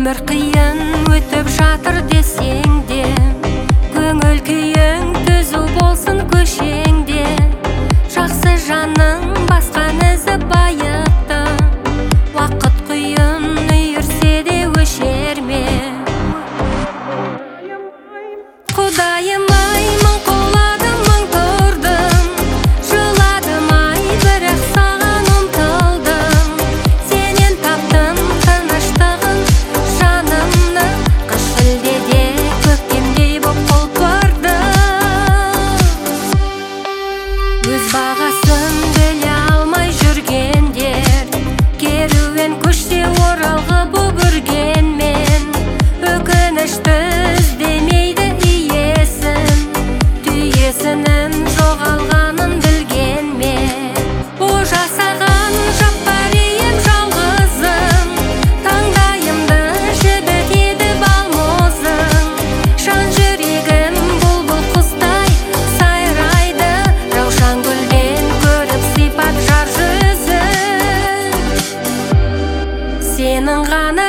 Өмір қиын өтіп жатыр десең де, көңіл күйің түзу болсын көшеңде. Жақсы жаның басқан ізі байыпты, уақыт құйын үйірсе де өшер ме? Құдайым ай, мың құладым, мың тұрдым, жыладым ай, бірақ саған ұмтылдым. Сенен таптым тыныштығын, жанымны қыс шілдеде көктемдей боп құлпырдым. Өз бағасын біле алмай жүргендер, керуен көште оралғы боп үргенмен, өкінішті іздемейді иесін, түйесінің жоғалғанын білгенмен. О жасаған жаппарем жалғызым, таңдайымды жібітеді балмұзың. Жан жүрегім бұлбұл құстай сайрайды, раушан гүлден көріп сипат жар жүзін. Сенің ғана